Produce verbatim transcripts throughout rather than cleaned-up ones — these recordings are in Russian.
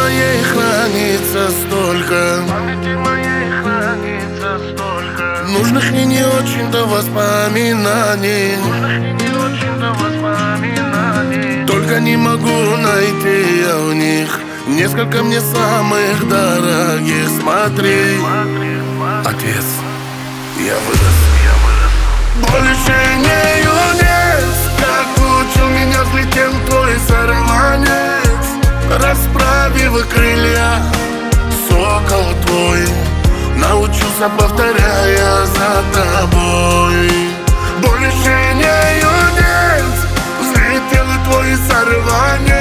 моей хранится столько, в памяти моей хранится столько нужных и не очень-то воспоминаний, нужных и не очень-то воспоминаний. только не могу найти я в них несколько мне самых дорогих. Смотри, Смотри, смотри, отец, я вырос, я вырос. больше не юнец, как учил меня, взлетел твой сорванец, расправив крылья, сокол твой, научился, повторяя за тобой. Больше не юнец, взлетел твой сорванец,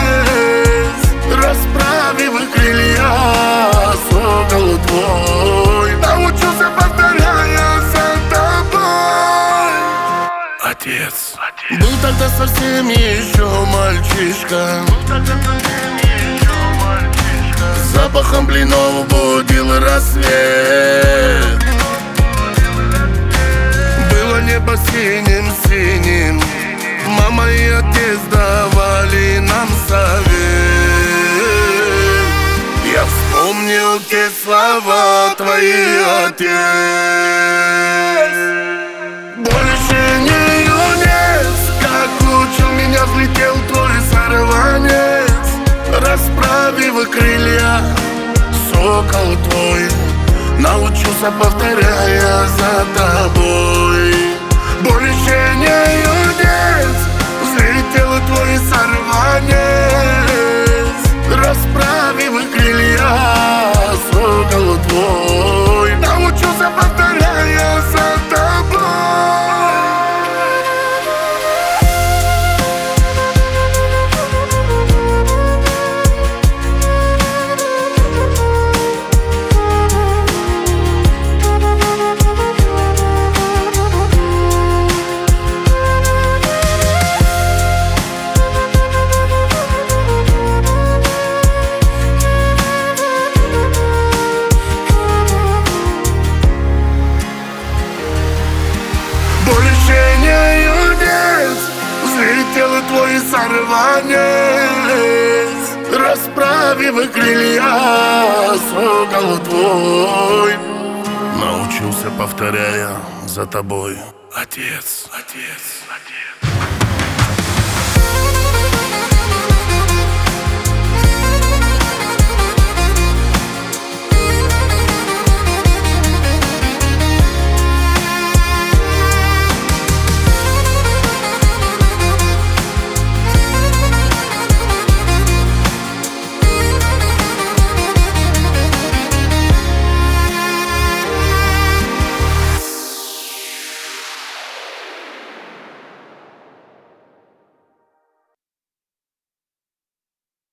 расправив крылья, сокол твой, научился, повторяя за тобой. Отец, Отец. был тогда совсем еще мальчишка, Тогда совсем еще мальчишка, запахом блинов будил рассвет. Было небо синим-синим, мама и отец давали нам совет. Я вспомнил те слова твои, отец. Больше не юнец, как учил меня, взлетел твой сорванец, расправив крылья, сокол твой, научился, повторяя за тобой. Больше не юнец, взлетел твой сорванец, расправив крылья, сокол твой, научился, повторяя за тобой. Больше не юнец, взлетел твой сорванец, расправив крылья, сокол твой, научился, повторяя за тобой. Отец, отец.